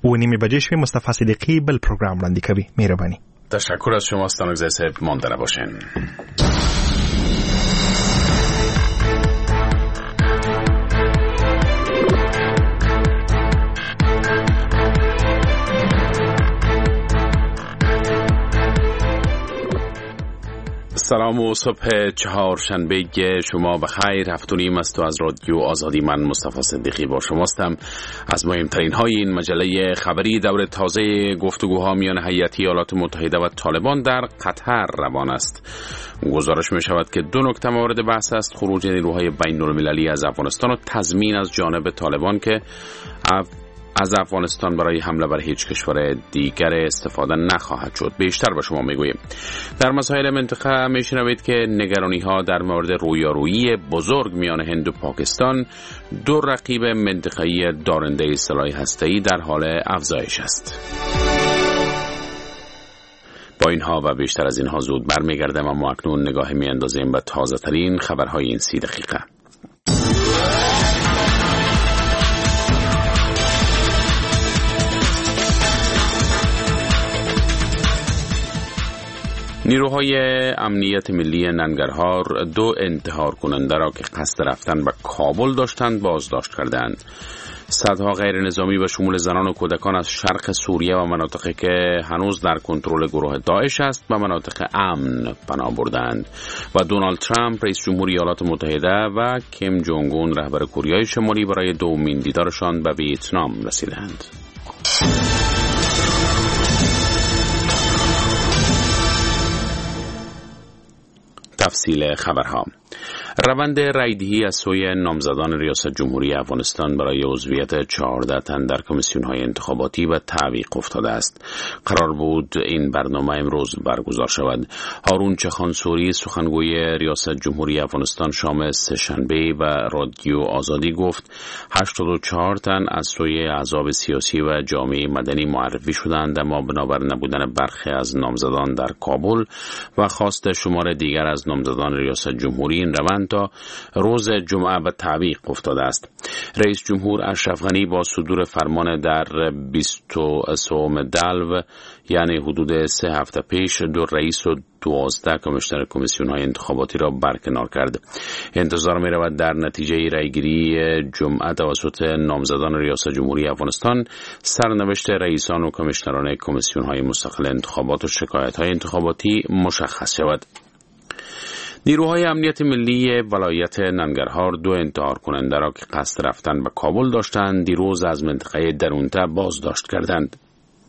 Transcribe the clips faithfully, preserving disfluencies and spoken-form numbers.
و نیمه بجې شوي مصطفی صدیقی بل پروګرام وړاندې کوي. مهرباني. تشکر از شما ستانکزی صاحب. مانده نباشین. سلام و صبح چهارشنبه شما بخیر. هفت و نیم است و از رادیو آزادی من مصطفی صدیقی با شماستم. از مهمترین های این مجله خبری دور تازه گفتگوها میان هیئت ایالات متحده و طالبان در قطر روان است. گزارش می شود که دو نکته مورد بحث است: خروج نیروهای بین المللی از افغانستان و تضمین از جانب طالبان که اف از افغانستان برای حمله بر هیچ کشور دیگر استفاده نخواهد شد. بیشتر به شما میگوییم. در مسائل منطقه میشنوید که نگرانی ها در مورد رویارویی بزرگ میان هند و پاکستان، دو رقیب منطقه‌ای دارنده سلاح هسته‌ای، در حال افزایش است. با اینها و بیشتر از اینها زود برمیگردم، اما اکنون نگاه میاندازیم به تازه ترین خبرهای این سی دقیقه. نیروهای امنیت ملی ننگرهار دو انتحار کننده را که قصد رفتن به کابل داشتند بازداشت کردند. صدها غیر نظامی به شمول زنان و کودکان از شرق سوریه و مناطقی که هنوز در کنترل گروه داعش است به مناطق امن پناه بردند و دونالد ترامپ رئیس جمهور ایالات متحده و کیم جونگ اون رهبر کره شمالی برای دومین دیدارشان به ویتنام رسیدند. تفصیل خبرها. روند رایدهی از سوی نامزدان ریاست جمهوری افغانستان برای عضویت چهارده تن در کمیسیون‌های انتخاباتی و تعویق افتاده است. قرار بود این برنامه امروز برگزار شود. هارون چخانسوری سخنگوی ریاست جمهوری افغانستان شام سه‌شنبه و رادیو آزادی گفت هشتاد و چهار تن از سوی احزاب سیاسی و جامعه مدنی معرفی شدند، اما بنابر نبودن برخی از نامزدان در کابل و خواست شمار دیگر از نامزدان ریاست جمهوری این روند تا روز جمعه به تعویق افتاده است. رئیس جمهور اشرف غنی با صدور فرمان در بیست و سوم دلو، یعنی حدود سه هفته پیش، دو رئیس و دوازده کمیشنر کمیسیون های انتخاباتی را برکنار کرد. انتظار می رود در نتیجه رایگیری جمعه توسط نامزدان ریاست جمهوری افغانستان سرنوشت رئیسان و کمیشنران کمیسیون های مستقل انتخابات و شکایت های انتخاباتی مشخص شود. نیروهای امنیت ملی ولایت ننگرهار دو انتحار کننده را که قصد رفتن به کابل داشتند دیروز از منطقه درونته بازداشت کردند.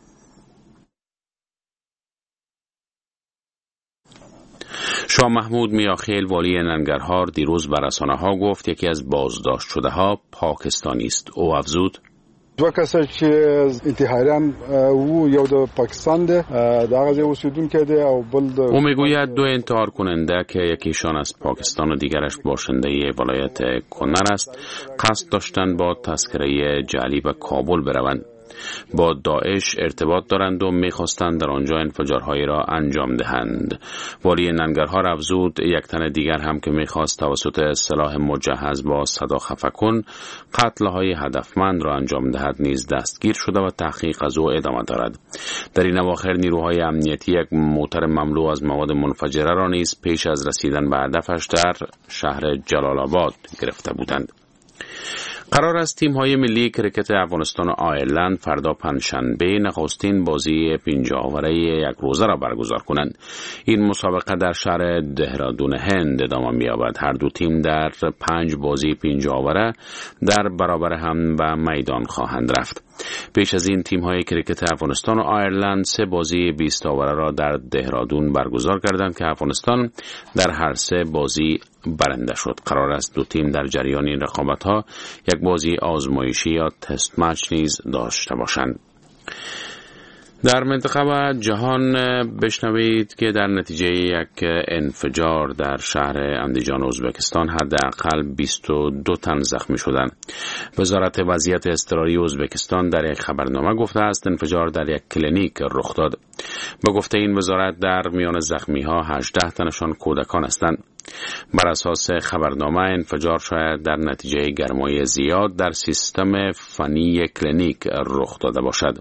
شاه محمود میاخیل والی ننگرهار دیروز به رسانه‌ها گفت یکی از بازداشت شده ها پاکستانی است. او افزود: دو کسا چې انتحاریان و یو د پاکستان ده دا غزه اوسیدونکو ده او بل د او میگوید دو انتحار کننده که یکیشان از پاکستان و دیگرش باشنده ولایت کنر است قصد داشتند با تذکره جعلی به کابل بروند. با داعش ارتباط دارند و میخواستند در آنجا انفجارهایی را انجام دهند. والی ننگرهار افزود یک تن دیگر هم که میخواست توسط سلاح مجهز با صدا خفه کن قتلهای هدفمند را انجام دهد نیز دستگیر شده و تحقیق از او ادامه دارد. در این اواخر نیروهای امنیتی یک موتر مملو از مواد منفجره را نیز پیش از رسیدن به هدفش در شهر جلال آباد گرفته بودند. قرار است تیم‌های ملی کرکت افغانستان و آیرلند فردا پنجشنبه نخستین بازی پنجاوره یک روزه را برگزار کنند. این مسابقه در شهر دهرادون هند ادامه می‌یابد. هر دو تیم در پنج بازی پنجاوره در برابر هم به میدان خواهند رفت. پیش از این تیم‌های کرکت افغانستان و آیرلند سه بازی بیست آوره را در دهرادون برگزار کردند که افغانستان در هر سه بازی برنده شد. قرار است دو تیم در جریان این رقابت‌ها یک بازی آزمایشی یا تست مچ نیز داشته باشند. در منطقه و جهان بشنوید که در نتیجه یک انفجار در شهر اندیجان ازبکستان حداقل بیست و دو تن زخمی شدند. وزارت وضعیت اضطراری ازبکستان در یک خبرنامه گفته است انفجار در یک کلینیک رخ داد. به گفته این وزارت در میان زخمی ها هجده تنشان کودکان هستند. بر اساس خبرنامه انفجار شاید در نتیجه گرمای زیاد در سیستم فنی کلینیک رخ داده باشد.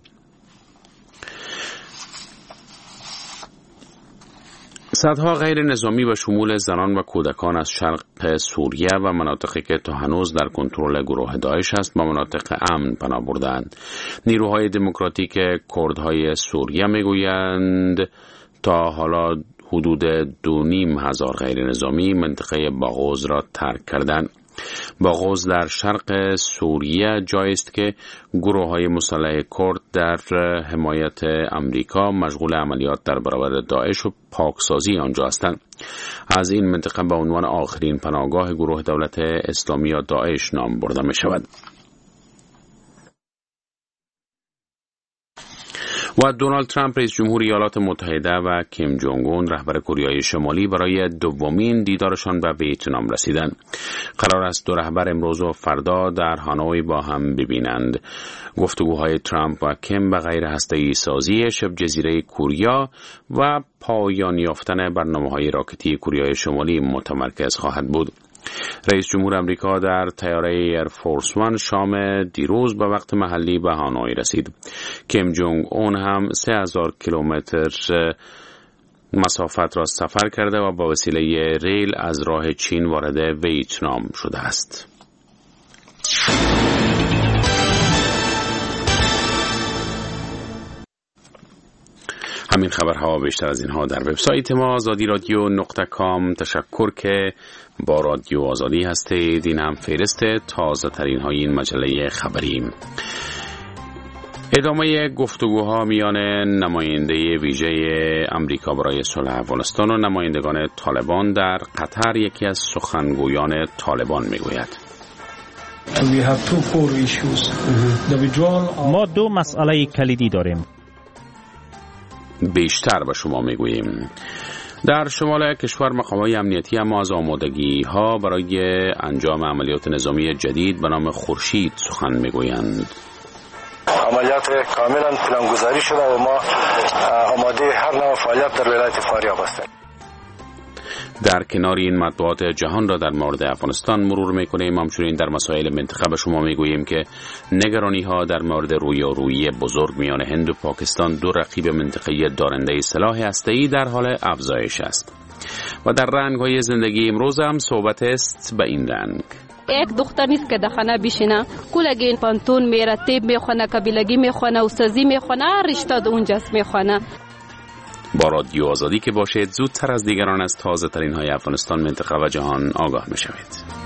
صدها غیر نظامی به شمول زنان و کودکان از شرق سوریه و مناطقی که تا هنوز در کنترل گروه داعش است به مناطق امن پناه بردند. نیروهای دموکراتیک کردهای سوریه میگویند تا حالا حدود دو نیم هزار غیر نظامی منطقه باغوز را ترک کردند. باغوز در شرق سوریه جایی است که گروه‌های مسلح کرد در حمایت امریکا مشغول عملیات در برابر داعش و پاکسازی آنجا هستند. از این منطقه به عنوان آخرین پناهگاه گروه دولت اسلامی یا داعش نام برده می شود. و دونالد ترامپ رئیس جمهوری ایالات متحده و کیم جونگ اون رهبر کره شمالی برای دومین دیدارشان به ویتنام رسیدند. قرار است دو رهبر امروز و فردا در هانوی با هم ببینند. گفتگوهای ترامپ و کیم به غیر هسته‌ای سازی شبه جزیره کره و پایان یافتن برنامه‌های راکتی کره شمالی متمرکز خواهد بود. رئیس جمهور امریکا در طیاره ایر فورس وان شام دیروز به وقت محلی به هانوی رسید. کیم جونگ اون هم سه هزار کیلومتر مسافت را سفر کرده و با وسیله ریل از راه چین وارد ویتنام شده است. همین خبرها بیشتر از اینها در وبسایت ما آزادی رادیو نقطه کام. تشکر که با رادیو آزادی هستید. این هم فهرست تازه ترین های این مجله خبری. ادامه گفتگوها میان نماینده ویژه امریکا برای صلح افغانستان و نمایندگان طالبان در قطر یکی از سخنگویان طالبان میگوید. ما دو مسئله کلیدی داریم. بیشتر به شما میگوییم. در شمال کشور مقامات امنیتی اما از آمادگی ها برای انجام عملیات نظامی جدید به نام خورشید سخن میگویند. عملیات کاملا پلانگذاری شده و ما آماده هر نوع فعالیت در ولایت فاریاب هستیم. در کنار این مطبوعات جهان را در مورد افغانستان مرور میکنیم. همچنین در مسائل منطقه به شما میگوییم که نگرانی ها در مورد رویارویی بزرگ میان هند و پاکستان، دو رقیب منطقه‌ای دارنده سلاح هسته‌ای، در حال افزایش است. و در رنگ های زندگی امروز هم صحبت است به این رنگ. یک دختر نیست که در خانه بشینه، کلگین پانتون میره، تیب میخونه، قبیلگی میخونه، استازی میخونه، رشته اونجاست میخونه. با رادیو آزادی که باشید زودتر از دیگران از تازه ترین های افغانستان، منطقه و جهان آگاه میشوید.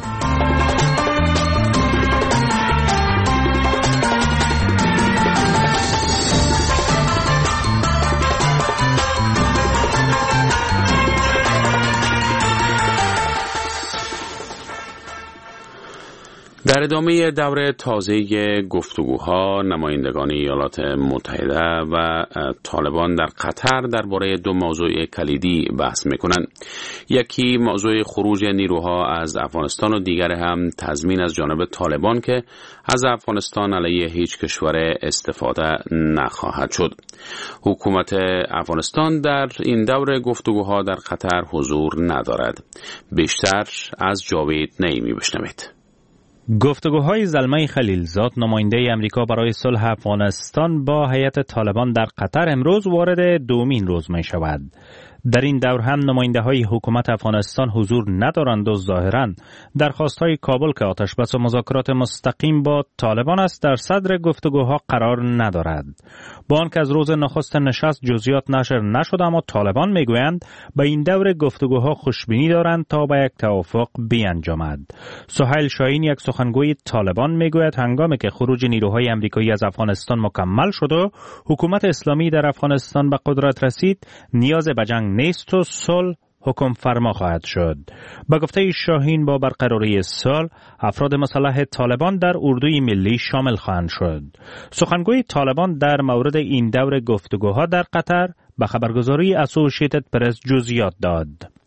در ادامه دوره تازه گفتگوها نمایندگان ایالات متحده و طالبان در قطر درباره دو موضوع کلیدی بحث میکنند. یکی موضوع خروج نیروها از افغانستان و دیگر هم تضمین از جانب طالبان که از افغانستان علیه هیچ کشور استفاده نخواهد شد. حکومت افغانستان در این دوره گفتگوها در قطر حضور ندارد. بیشتر از جاوید نعیمی بشنوید. گفتگوهای زلمه خلیلزاد نماینده امریکا برای صلح افغانستان با هیئت طالبان در قطر امروز وارد دومین روز می شود. در این دور هم نماینده های حکومت افغانستان حضور ندارند و ظاهراً درخواست‌های کابل که آتش بس و مذاکرات مستقیم با طالبان است در صدر گفتگوها قرار ندارد. با آنکه از روز نخست نشست جزئیات نشر نشده، اما طالبان میگویند به این دور گفتگوها خوشبینی دارند تا به یک توافق بیانجامد. سهیل شاهین یک سخنگوی طالبان میگوید هنگامی که خروج نیروهای آمریکایی از افغانستان مکمل شد و حکومت اسلامی در افغانستان به قدرت رسید، نیاز به جنگ نیست و صلح حکم فرما خواهد شد. با گفته شاهین با برقراری صلح افراد مسلح طالبان در اردوی ملی شامل خواهند شد. سخنگوی طالبان در مورد این دور گفتگوها در قطر به خبرگزاری اسوسییتد پرس جزئیات داد.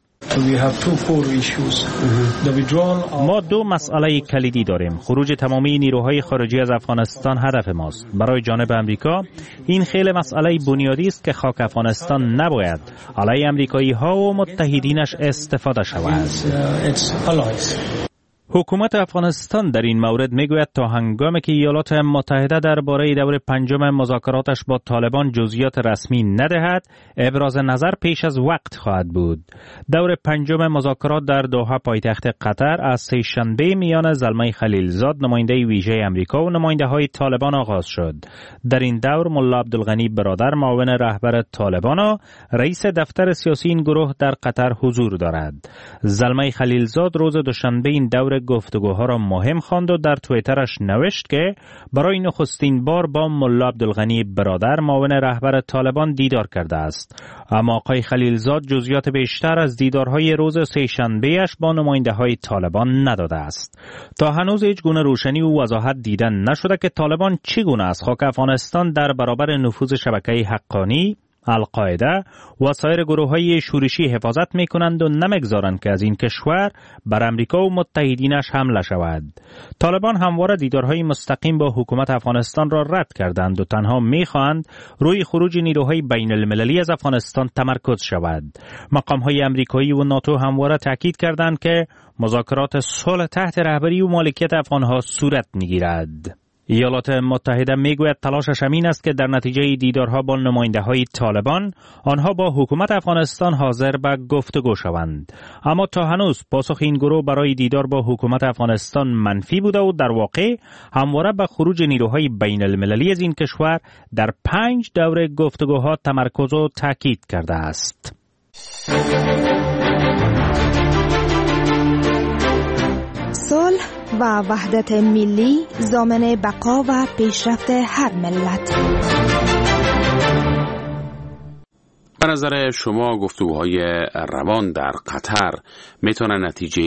ما دو مسئله کلیدی داریم. خروج تمامی نیروهای خارجی از افغانستان هدف ماست. برای جانب امریکا این خیلی مسئله بنیادی است که خاک افغانستان نباید علیه امریکایی ها و متحدینش استفاده شود. حکومت افغانستان در این مورد میگوید تا هنگامی که ایالات متحده درباره دور پنجم مذاکراتش با طالبان جزئیات رسمی ندهد، ابراز نظر پیش از وقت خواهد بود. دور پنجم مذاکرات در دوحه پایتخت قطر از سه شنبه میان زلمه خلیلزاد نماینده ویژه امریکا و نماینده های طالبان آغاز شد. در این دور ملا عبدالغنی برادر معاون رهبر طالبان و رئیس دفتر سیاسی این گروه در قطر حضور دارد. زلمه خلیلزاد روز دوشنبه این دور گفتگوها را مهم خواند و در توییترش نوشت که برای نخستین بار با ملا عبدالغنی برادر معاون رهبر طالبان دیدار کرده است. اما آقای خلیلزاد جزئیات بیشتر از دیدارهای روز سه‌شنبه‌اش با نماینده‌های طالبان نداده است. تا هنوز هیچ گونه روشنی و وضاحت دیدن نشده که طالبان چگونه از خاک افغانستان در برابر نفوذ شبکه حقانی، القاعده و سایر گروه‌های شورشی حفاظت می‌کنند و نمی‌گذارند که از این کشور بر امریکا و متحدینش حمله شود. طالبان همواره دیدارهای مستقیم با حکومت افغانستان را رد کردند و تنها می‌خواهند روی خروج نیروهای بین المللی از افغانستان تمرکز شود. مقام‌های آمریکایی و ناتو همواره تاکید کردند که مذاکرات صلح تحت رهبری و مالکیت افغان‌ها صورت می‌گیرد. ایالات متحده میگوید تلاشش همین است که در نتیجه دیدارها با نماینده‌های طالبان آنها با حکومت افغانستان حاضر به گفتگو شوند. اما تا هنوز پاسخ این گروه برای دیدار با حکومت افغانستان منفی بوده و در واقع همواره به خروج نیروهای بین المللی از این کشور در پنج دوره گفتگوها تمرکز و تاکید کرده است. صلح و وحدت ملی ضامن بقا و پیشرفت هر ملت. به نظر شما گفتگوهای روان در قطر میتونه نتیجه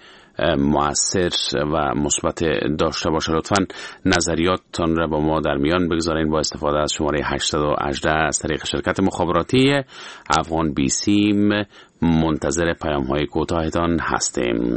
مؤثر و مثبت داشته باشه؟ لطفاً نظریاتتان را با ما در میان بگذارین با استفاده از شماره هشت یک هشت از طریق شرکت مخابراتی افغان بیسیم. منتظر پیام‌های کوتاهتان هستیم.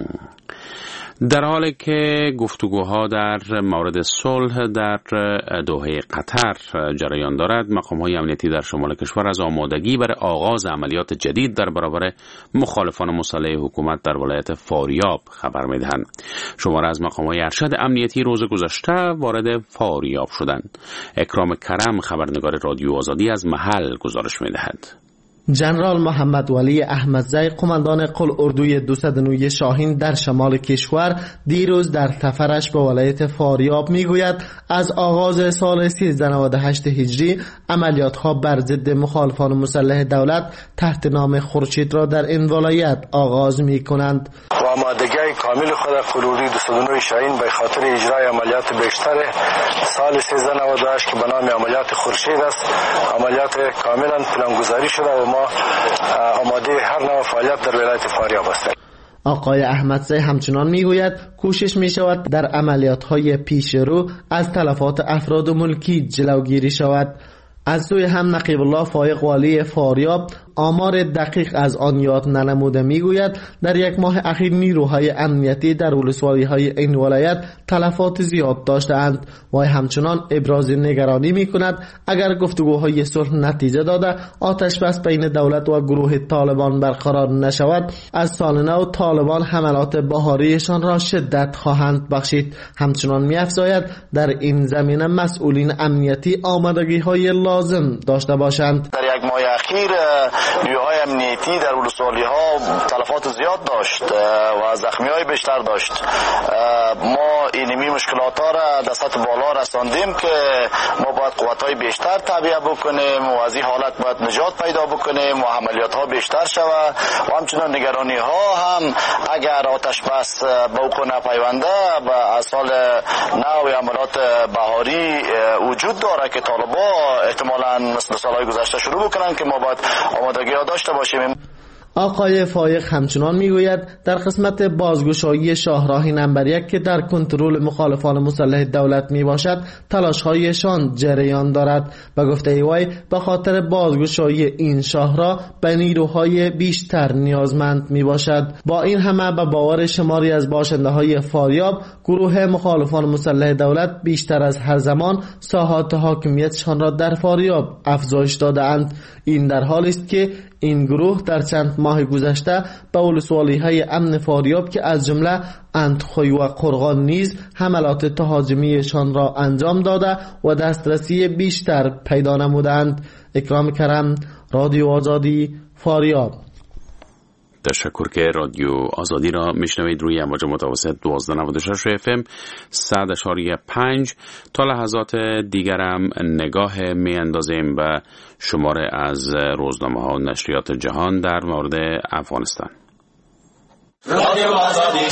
در حالی که گفتگوها در مورد صلح در دوحه قطر جریان دارد، مقام‌های امنیتی در شمال کشور از آمادگی برای آغاز عملیات جدید در برابر مخالفان مسلح حکومت در ولایت فاریاب خبر می‌دهند. شماره از مقام‌های ارشد امنیتی روز گذشته وارد فاریاب شدند. اکرام کرم خبرنگار رادیو آزادی از محل گزارش می‌دهد. جنرال محمد ولی احمدزی قماندان قل اردوی دویست و نه شاهین در شمال کشور دیروز در سفرش به ولایت فاریاب میگوید از آغاز سال سیزده نود و هشت هجری عملیات ها بر ضد مخالفان مسلح دولت تحت نام خورشید را در این ولایت آغاز می کنند. و آمادگی کامل خود قل اردوی دویست و نه شاهین به خاطر اجرای عملیات بیشتر سال سیزده نود و هشت که به نام عملیات خورشید است، عملیات کاملا پلانگذاری شده و ما آماده هر نوع فعالیت در ولایت فاریاب هستیم. آقای احمدزی همچنان میگوید کوشش می شود در عملیات های پیش رو از تلفات افراد ملکی جلوگیری شود. از سوی هم نقیب الله فایق والی فاریاب آمار دقیق از آن یاد ننموده میگوید در یک ماه اخیر نیروهای امنیتی در ولسوالی های این ولایت تلفات زیاد داشتند و همچنان ابراز نگرانی میکند اگر گفتگوهای صلح نتیجه داده آتش بس بین دولت و گروه طالبان برقرار نشود، از سال نو طالبان حملات بهاریشان را شدت خواهند بخشید. همچنان می‌افزاید در این زمینه مسئولین امنیتی آمادگی های لازم داشته باشند. در یک ماه اخیر نیروهای امنیتی در ولسوالی ها تلفات زیاد داشت و زخمی های بیشتر داشت. ما اینمی مشکلات ها را در سطح بالا رساندیم که ما باید قوت های بیشتر تعبیه بکنیم و از این حالت باید نجات پیدا بکنیم و عملیات ها بیشتر شود و همچنان نگرانی ها هم اگر آتش بس به حکم نپیونده و از سال نو عملیات بهاری وجود داره که طالبان احتمالاً مثل سالهای گذشته شروع بکنن که ما باید آمادگی ها داشته باشیم. آقای فایق همچنان میگوید در قسمت بازگشایی شاهراه نمبر یک که در کنترل مخالفان مسلح دولت می باشد تلاش‌هایشان جریان دارد و گفته ای وی به خاطر بازگشایی این شاهراه به نیروهای بیشتر نیازمند می باشد. با این همه به باور شماری از باشنده های فاریاب گروه مخالفان مسلح دولت بیشتر از هر زمان ساحات حاکمیتشان را در فاریاب افزایش داده‌اند. این در حالی است که این گروه در چند ماه گذشته به ولسوالی های امن فاریاب که از جمله اندخوی و قرغان نیز حملات تهاجمیشان را انجام داده و دسترسی بیشتر پیدا نمودند. اکرام کرم، رادیو آزادی، فاریاب. تشکر که رادیو آزادی را میشنوید روی امواج متوسط دوازده نود و شش اف ام صد اشاریه پنج. تا لحظات دیگرم نگاه میاندازیم به شماره از روزنامه ها و نشریات جهان در مورد افغانستان. رادیو آزادی.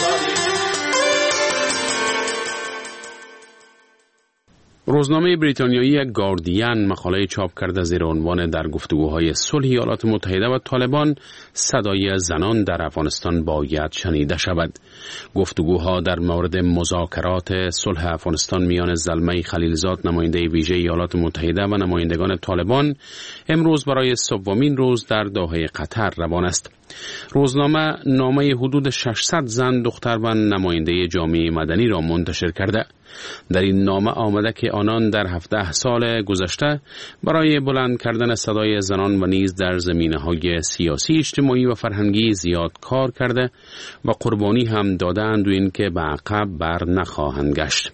روزنامه بریتانیایی گاردین مقاله چاپ کرده زیر عنوان در گفتگوهای صلح ایالات متحده و طالبان صدای زنان در افغانستان باید شنیده شود. گفتگوها در مورد مذاکرات صلح افغانستان میان زلمه خلیلزاد نماینده ویژه ایالات متحده و نمایندگان طالبان امروز برای سومین روز در دوحه قطر روان است. روزنامه نامه حدود ششصد زن، دختر و نماینده جامعه مدنی را منتشر کرده. در این نامه آمده که آنان در هفده سال گذشته برای بلند کردن صدای زنان و نیز در زمینه‌های سیاسی، اجتماعی و فرهنگی زیاد کار کرده و قربانی هم دادند و این که به عقب بر نخواهند گشت.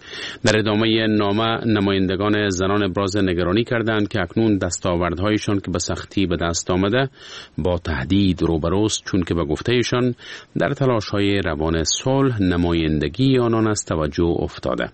در ادامه نامه نمایندگان زنان ابراز نگرانی کردند که اکنون دستاوردهایشان که به سختی به دست آمده با تهدید روبروست، چون که به گفتهشان در تلاش‌های روان صلح نمایندگی آنان از توجه افتاده.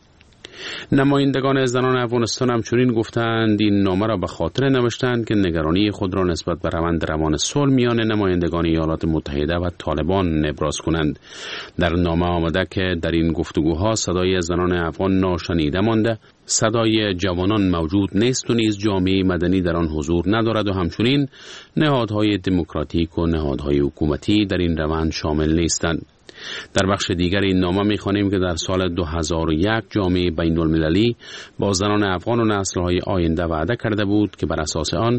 نمایندگان زنان افغانستان همچنین گفتند این نامه را به خاطر نوشتند که نگرانی خود را نسبت به روند روان صلح میان نمایندگان ایالات متحده و طالبان ابراز کنند. در نامه آمده که در این گفتگوها صدای زنان افغان ناشنیده مانده، صدای جوانان موجود نیست و نیز جامعه مدنی در آن حضور ندارد و همچنین نهادهای دموکراتیک و نهادهای حکومتی در این روند شامل نیستند. در بخش دیگر این نامه می‌خوانیم که در سال دو هزار و یک جامعه بین المللی با زنان افغان و نسل‌های آینده وعده کرده بود که بر اساس آن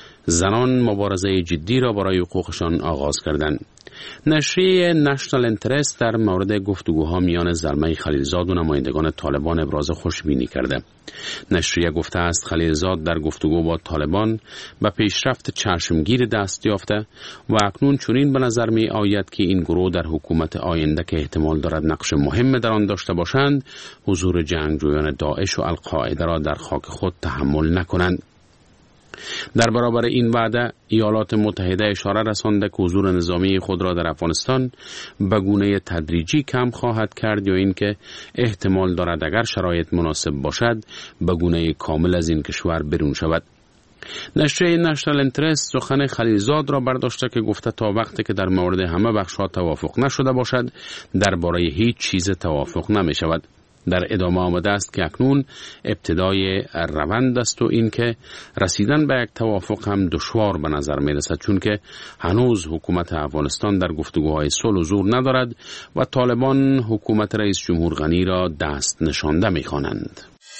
زنان مبارزه جدی را برای حقوقشان آغاز کردند. نشریه نشنال انترست در مورد گفتگوها میان زلمه خلیلزاد و نمایندگان طالبان ابراز خوشبینی کرده. نشریه گفته است خلیلزاد در گفتگو با طالبان به پیشرفت چشمگیر دست یافته و اکنون چنین به نظر می آید که این گروه در حکومت آینده که احتمال دارد نقش مهم در آن داشته باشند، حضور جنگجویان داعش و القاعده را در خاک خود تحمل نکنند. در برابر این وعده ایالات متحده اشاره رسانده که حضور نظامی خود را در افغانستان به گونه تدریجی کم خواهد کرد یا اینکه احتمال دارد اگر شرایط مناسب باشد به گونه کامل از این کشور برون شود. نشریه نشنال انترست سخن خلیلزاد را برداشته که گفته تا وقتی که در مورد همه بخش‌ها توافق نشده باشد درباره هیچ چیز توافق نمی شود. در ادامه آمده است که اکنون ابتدای روند است و این که رسیدن به یک توافق هم دشوار به نظر می رسد، چون که هنوز حکومت افغانستان در گفتگوهای صلح حضور ندارد و طالبان حکومت رئیس جمهور غنی را دست نشانده می خوانند.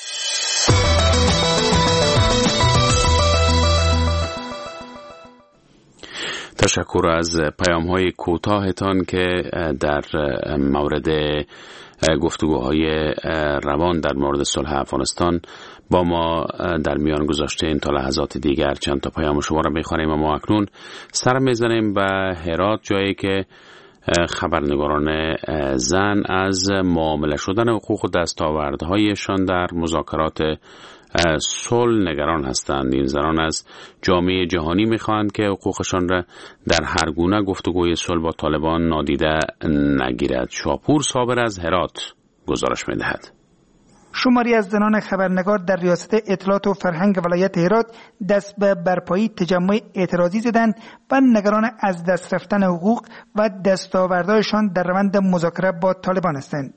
تشکر از پیام های کوتاهتان که در مورد گفتگوهای روان در مورد صلح افغانستان با ما در میان گذاشته. این تا لحظات دیگر چند تا پیام شما را میخوانیم و ما اکنون سر میزنیم به هرات، جایی که خبرنگاران زن از معامله شدن حقوق و دستاوردهایشان در مذاکرات صلح نگران هستند. این زنان از جامعه جهانی میخواهند که حقوقشان را در هر گونه گفتگوی صلح با طالبان نادیده نگیرد. شاپور صابر از هرات گزارش میدهد. شماری از زنان خبرنگار در ریاست اطلاعات و فرهنگ ولایت هرات دست به برپایی تجمع اعتراضی زدند و نگران از دست رفتن حقوق و دستاوردهایشان در روند مذاکره با طالبان هستند.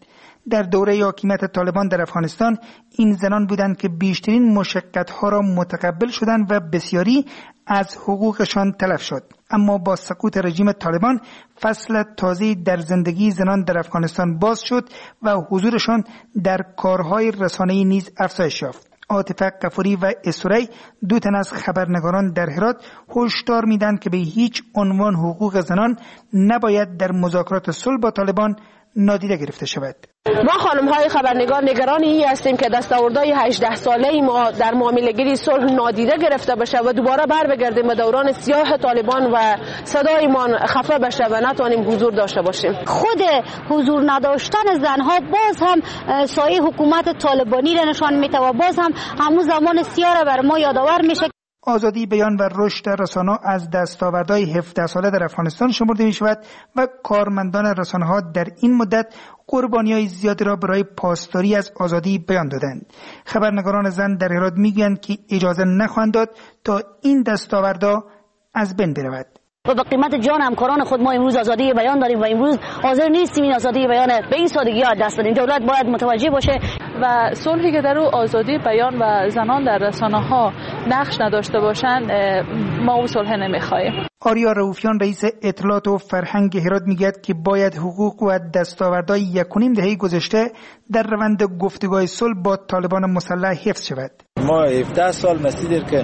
در دوره حاکمیت طالبان در افغانستان این زنان بودند که بیشترین مشقت‌ها را متقبل شدند و بسیاری از حقوقشان تلف شد. اما با سقوط رژیم طالبان فصل تازه‌ای در زندگی زنان در افغانستان باز شد و حضورشان در کارهای رسانه‌ای نیز افزایش یافت. عاطفه غفوری و اسوری دو تن از خبرنگاران در هرات هشدار میدن که به هیچ عنوان حقوق زنان نباید در مذاکرات صلح با طالبان نادیده گرفته شود. ما خانم های خبرنگار نگران این هستیم که دستاوردهای هجده ساله ما در معامله‌گیری صلح نادیده گرفته بشه و دوباره بر بگردیم به دوران سیاه طالبان و صدایمان خفه بشه و نتوانیم حضور داشته باشیم. خود حضور نداشتن زنها باز هم سایه حکومت طالبانی را نشان میده و باز هم همون زمان سیاه را بر ما یادآور میشه. آزادی بیان و رشد رسانه‌ها از دستاوردهای هفده ساله در افغانستان شمرده می شود و کارمندان رسانه‌ها در این مدت قربانی‌های زیادی را برای پاسداری از آزادی بیان دادند. خبرنگاران زن در هرات میگویند که اجازه نخواهند داد تا این دستاوردها از بین برود. و به قیمت جان همکاران خود ما امروز آزادی بیان داریم و امروز حاضر نیستیم این آزادی بیان به این سادگی ها دست بدیم. دولت باید متوجه باشه و صلحی که در او آزادی بیان و زنان در رسانه ها نقش نداشته باشند ما او صلح نمیخواهیم. آریا رؤوفیان رئیس اطلاعات و فرهنگ هرات میگوید که باید حقوق و دستاوردهای یک و نیم دهه گذشته در روند گفتگوهای صلح با طالبان مسلح حفظ شود. ما هفده سال مسیری که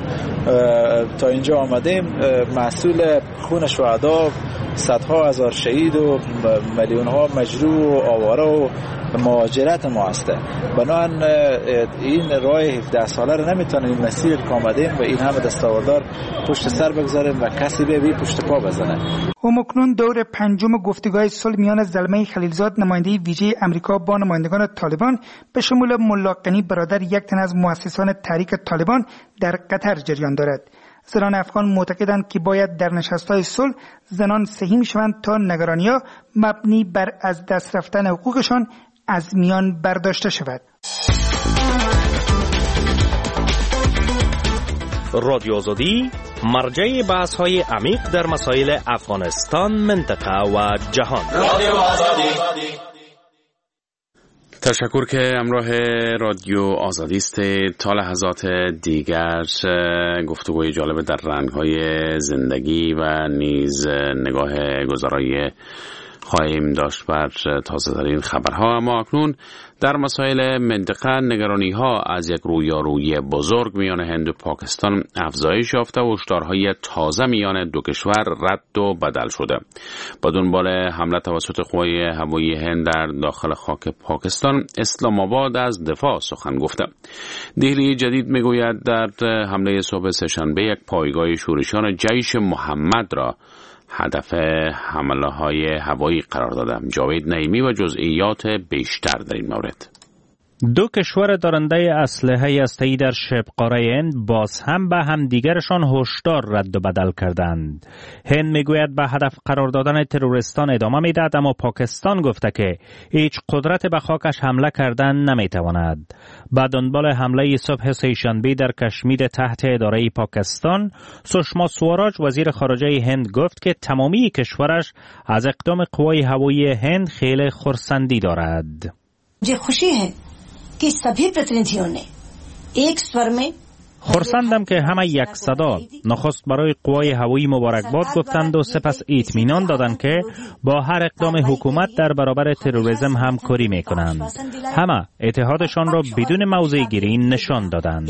تا اینجا آمدیم محصول خون شهدا، صدها هزار شهید و میلیون ها مجروح و آواره و مهاجرت ما هسته. بنابراین این راه هفده ساله رو نمیتونیم این مسیر که آمدیم و این همه دستاوردار پشت سر بگذاریم و کسی به بی پشت پا بزنه. همکنون دور پنجم گفتگوهای صلح میان زلمه خلیلزاد نماینده ویژه امریکا با نمایندگان طالبان به شمول ملا غنی برادر یک تن از مؤسسان تحریک طالبان در قطر جریان دارد. زنان افغان معتقدند که باید در نشست‌های صلح زنان سهیم شوند تا نگرانی‌ها مبنی بر از دست رفتن حقوقشان از میان برداشته شود. رادیو آزادی مرجع بحث‌های عمیق در مسائل افغانستان، منطقه و جهان. رادیو آزادی. تشکر که همراه رادیو آزادی است. تا لحظات دیگر گفتگوی جالب در رنگ‌های زندگی و نیز نگاه گذرای خواهیم داشت بر تازه‌ترین خبرها. اما اکنون در مسائل منطقه نگرانی‌ها از یک رویارویی بزرگ میان هند و پاکستان افزایش یافته و هشدارهای تازه میان دو کشور رد و بدل شده. با دنبال حمله توسط قوای هوایی هند در داخل خاک پاکستان، اسلام آباد از دفاع سخن گفته. دهلی جدید میگوید در حمله صبح سه‌شنبه یک پایگاه شورشیان جیش محمد را هدف حمله های هوایی قرار دادم. جاوید نعیمی و جزئیات بیشتر در این مورد. دو کشور دارنده اسلحه هسته‌ای در شبه‌قاره هند باز هم به همدیگرشان هشدار رد و بدل کردند. هند میگوید به هدف قرار دادن تروریستان ادامه میدهد، اما پاکستان گفته که هیچ قدرت به خاکش حمله کردن نمیتواند. بعد دنبال حمله صبح سه‌شنبه در کشمیر تحت اداره پاکستان، سشما سواراج وزیر خارجه هند گفت که تمامی کشورش از اقدام قوای هوایی هند خیلی خرسندی دارد. مجھے خوشی ہے کہ سبھی پرتنیدھیوں نے ایک سور میں خرسندم که همه یک صدا نخست برای قوای هوایی مبارکباد گفتند و سپس اطمینان دادند که با هر اقدام حکومت در برابر تروریسم همکاری میکنند. همه اتحادشان را بدون موضع گیری نشان دادند.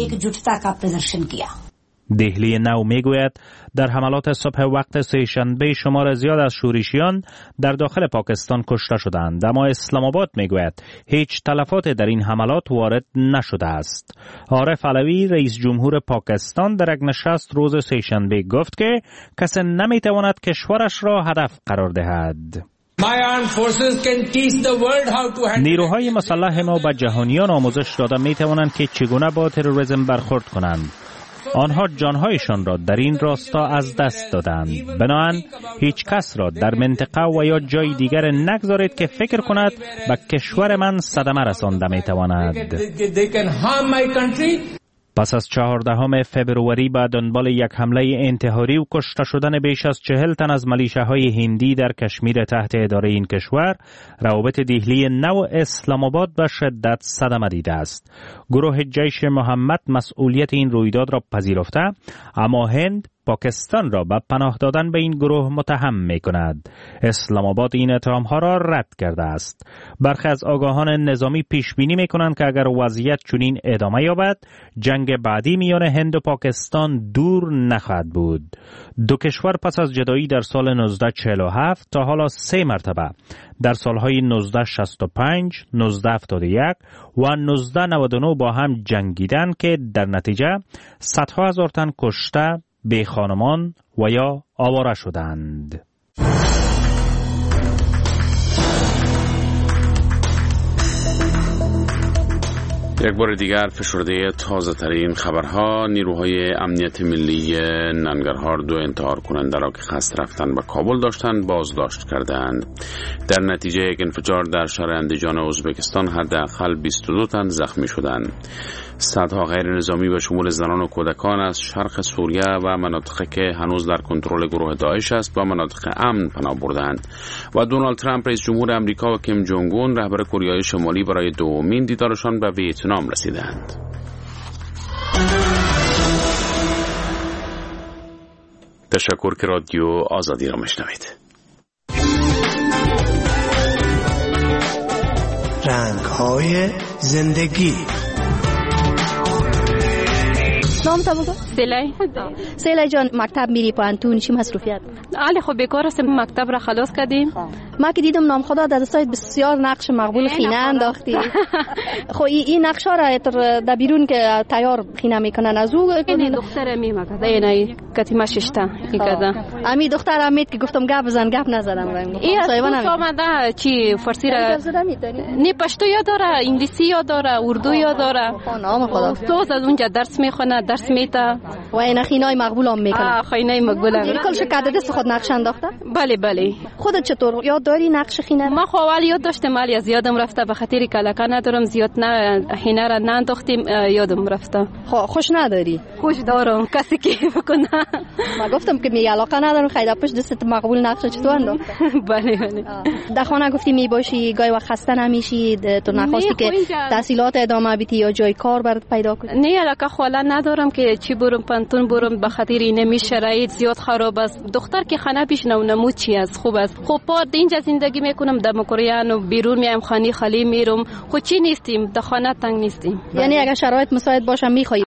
دهلی نو میگوید در حملات صبح وقت سه‌شنبه شمار زیاد از شورشیان در داخل پاکستان کشته شدند، اما اسلام آباد میگوید هیچ تلفات در این حملات وارد نشده است. عارف علوی رئیس جمهور پاکستان در یک نشست روز سه‌شنبه گفت که کسی نمیتواند کشورش را هدف قرار دهد. نیروهای مسلح ما به جهانیان آموزش داده میتوانند که چگونه با تروریسم برخورد کنند. آنها جانهایشان را در این راستا از دست دادند. بنابراین هیچ کس را در منطقه و یا جای دیگر نگذارید که فکر کند به کشور من صدمه رسانده میتواند. پس از چهاردهم فبروری به دنبال یک حمله انتحاری و کشته شدن بیش از چهل تن از ملیشه‌های هندی در کشمیر تحت اداره این کشور، روابط دهلی نو اسلام آباد به شدت صدمه دیده است. گروه جیش محمد مسئولیت این رویداد را پذیرفته، اما هند پاکستان را به پناه دادن به این گروه متهم می کند. اسلام آباد این اتهام ها را رد کرده است. برخی از آگاهان نظامی پیش بینی می کنند که اگر وضعیت چنین ادامه یابد، جنگ بعدی میان هند و پاکستان دور نخواهد بود. دو کشور پس از جدایی در سال نوزده چهل و هفت تا حالا سه مرتبه در سالهای نوزده شصت و پنج، نوزده هفتاد و یک و نوزده نود و نه با هم جنگیدند که در نتیجه صدها هزار تن کشته، بی خانمان و یا آواره شدند. یک بار دیگر فشرده تازه ترین خبرها. نیروهای امنیت ملی ننگرهار دو انتحار کننده را که قصد رفتن به کابل داشتند بازداشت کردند. در نتیجه یک انفجار در شهر اندیجان ازبکستان حداقل بیست و دو تن زخمی شدند. صدها غیر نظامی به شمول زنان و کودکان از شرق سوریه و مناطقی که هنوز در کنترل گروه داعش است و مناطق امن پناه بردند و دونالد ترامپ رئیس جمهور آمریکا و کیم جونگ اون رهبر کره شمالی برای دومین دیدارشان به ویتنام رسیدند. تشکر که رادیو آزادی را میشنوید. رنگ‌های زندگی. نام تا بگو. سیلای. سیلای جان، مکتب میری پانتون چی مصروفیت؟ علی خب بیکار هستم، مکتب را خلاص کردیم. ما که دیدم نام خدا در سایت بسیار نقش مقبول خینه انداختی. خب این نقش ها را در بیرون که تیار خینه میکنن از او این دختر می مکده اینای کتیما ششتا میکده. امی دختر امید که گفتم گپ بزن گپ نزدم رنگ. این از آمده چی فارسی را نه پشتو یاد داره، انگلیسی یاد داره، اردو یاد داره. نام خدا. تو از اونجا درس میخونه، درس میته و این خینای مقبول هم میکنه. آ خینای مقبول هم. کل شکایت دست خود نقش انداخته؟ بله بله. خودت چطور یاد داری نقش خینه؟ ما خو اول یاد داشتم ولی از یادم رفته به خاطر کلکا ندارم زیاد نه خینه را ننداختیم یادم رفته. خو خوش نداری؟ خوش دارم کسی که بکنه. ما گفتم که می علاقه ندارم خیلی پشت دست مقبول نقش چطور انداخت؟ بله بله. در خانه گفتی می باشی گاهی وقت خسته نمیشی تو نخواستی که تحصیلات ادامه بدی یا جای کار برات پیدا کنی؟ نه علاقه خاله ندارم که چی برم پانتون برم به خاطر اینه می شرایط زیاد خراب است. دختر که خانه پیش نو نمود چی است خوب است. خب پار اینجا زندگی میکنم در کره و بیرون میام خانه خالی میرم. خب چی نیستیم در خانه تنگ نیستیم. یعنی اگر شرایط مساعد باشه میخوای